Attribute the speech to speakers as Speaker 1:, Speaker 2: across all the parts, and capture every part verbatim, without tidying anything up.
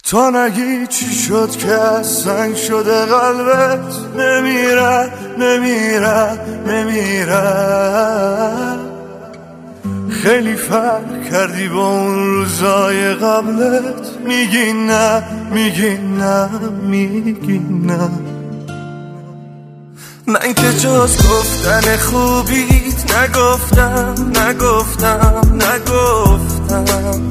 Speaker 1: تا نگی چی شد که از سنگ شده قلبت، نمیره نمیره نمیره. خیلی فرق کردی با اون روزای قبلت، میگی نه میگی نه میگی نه. من که جز گفتن خوبیت نگفتم نگفتم نگفتم.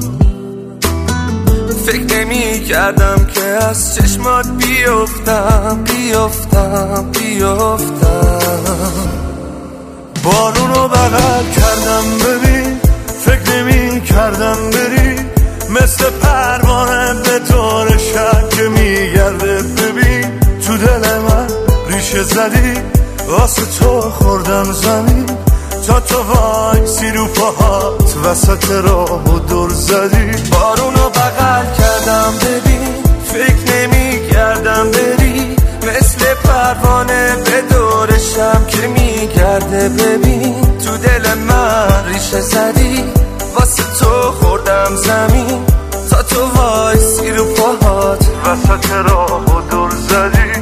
Speaker 1: فکر نمی کردم که از چشمات بیفتم بیفتم بیفتم. بارونو بغل کردم ببین، فکر نمی کردم بری، مثل پروانه به دور شب که میگرده. ببین تو دل من ریشه زدی، واسه تو خوردم زمین، تا تو وایسی رو پاهات وسط راه و دور زدی. بارونو بغل کردم ببین، فکر نمی کردم بری، مثل پروانه به دور شب که میگرده. ببین تو دل من ریشه زدی، واسه تو خوردم زمین، تا تو وایسی رو پاهات وسط راه و دور زدی.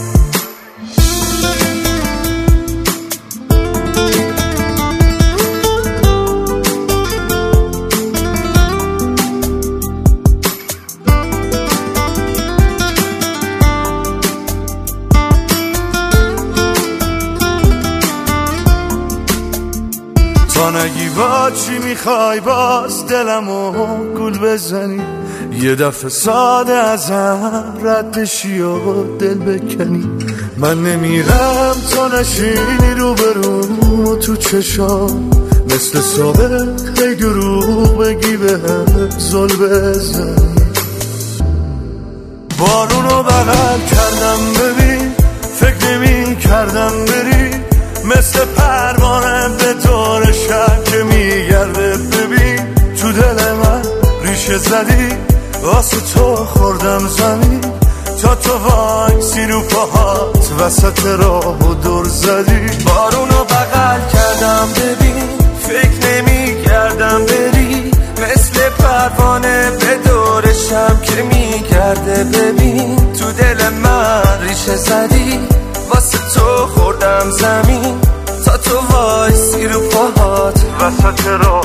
Speaker 1: تا نگی با چی میخوای باز دلمو گول بزنی، یه دفعه ساده ازم رد شی و دل بکنی. من نمیرم تا نشینی رو بروم و تو چشام، مثل سابق هی دروغ بگی به زل بزنی. بارونو بغل کردم ببین، فکر نمی کردم بری، مثل پروانه به دور شب که میگرده. ببین تو دل من ریشه زدی، واسه تو خوردم زمین، تا تو وایسی رو پاهات وسط راه و دور زدی. بارونو بغل کردم ببین، فکر نمی کردم بری، مثل پروانه به دور شب که میگرده. ببین تو دل من ریشه زدی، واسه تو خوردم زمین، تا تو وایسی رو پاهات وسط راه